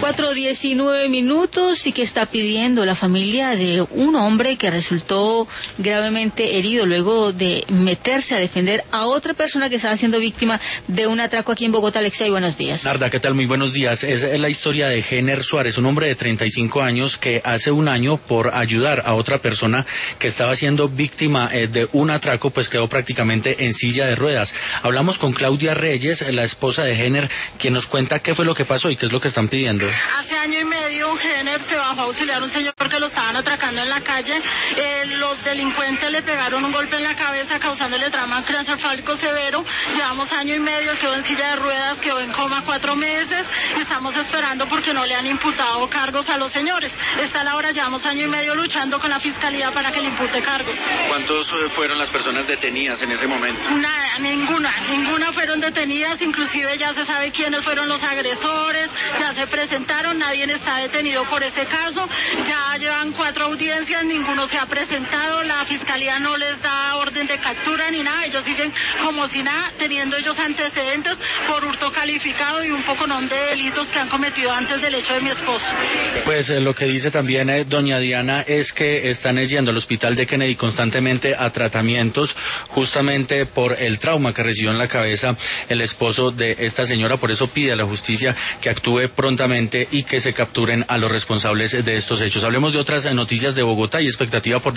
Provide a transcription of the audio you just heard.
4:19 y que está pidiendo la familia de un hombre que resultó gravemente herido luego de meterse a defender a otra persona que estaba siendo víctima de un atraco aquí en Bogotá. Alexei, buenos días. Narda, ¿qué tal? Muy buenos días. Es la historia de Hener Suárez, un hombre de 35 años que hace un año, por ayudar a otra persona que estaba siendo víctima de un atraco, pues quedó prácticamente en silla de ruedas. Hablamos con Claudia Reyes, la esposa de Hener, quien nos cuenta qué fue lo que pasó y qué es lo que están pidiendo. Hace año y medio Hener se bajó a auxiliar a un señor que lo estaban atracando en la calle. Los delincuentes le pegaron un golpe en la cabeza causándole trauma craneoencefálico severo. Llevamos año y medio, quedó en silla de ruedas, quedó en coma 4 meses y estamos esperando porque no le han imputado cargos a los señores. Está la hora, llevamos año y medio luchando con la fiscalía para que le impute cargos. ¿Cuántos fueron las personas detenidas en ese momento? Nada, ninguna fueron detenidas, inclusive ya se sabe quiénes fueron los agresores, ya se presentaron, nadie está detenido por ese caso, ya llevan 4 audiencias, ninguno se ha presentado, la fiscalía no les da orden de captura ni nada, ellos siguen como si nada, teniendo ellos antecedentes por hurto calificado y un poconón de delitos que han cometido antes del hecho de mi esposo. Pues lo que dice también doña Diana es que están yendo al hospital de Kennedy constantemente a tratamientos justamente por el trauma que recibió en la cabeza el esposo de esta señora, por eso pide a la justicia que actúe prontamente y que se capturen a los responsables de estos hechos. Hablemos de otras noticias de Bogotá y expectativa por